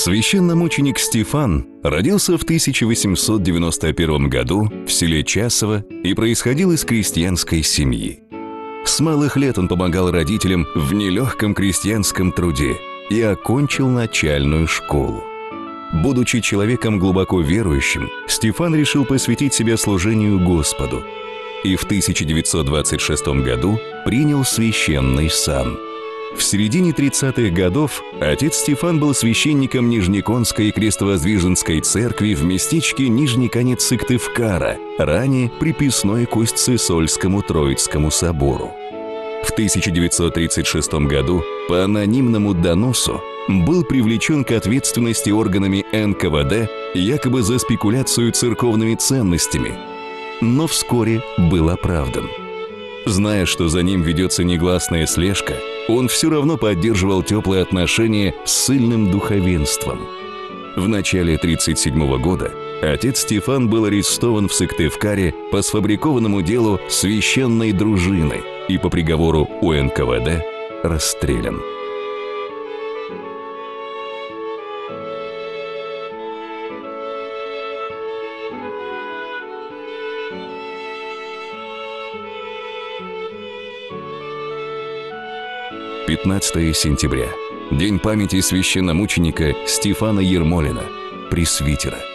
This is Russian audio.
Священномученик Стефан родился в 1891 году в селе Часово и происходил из крестьянской семьи. С малых лет он помогал родителям в нелегком крестьянском труде и окончил начальную школу. Будучи человеком глубоко верующим, Стефан решил посвятить себя служению Господу и в 1926 году принял священный сан. В середине 30-х годов отец Стефан был священником Нижнеконской крестовоздвиженской церкви в местечке Нижний конец Сыктывкара, ранее приписной к Усть-Сысольскому Троицкому собору. В 1936 году по анонимному доносу был привлечен к ответственности органами НКВД якобы за спекуляцию церковными ценностями, но вскоре был оправдан. Зная, что за ним ведется негласная слежка, он все равно поддерживал теплые отношения с ссыльным духовенством. В начале 1937 года отец Стефан был арестован в Сыктывкаре по сфабрикованному делу священной дружины и по приговору УНКВД расстрелян. «15 сентября. День памяти священномученика Стефана Ермолина, пресвитера.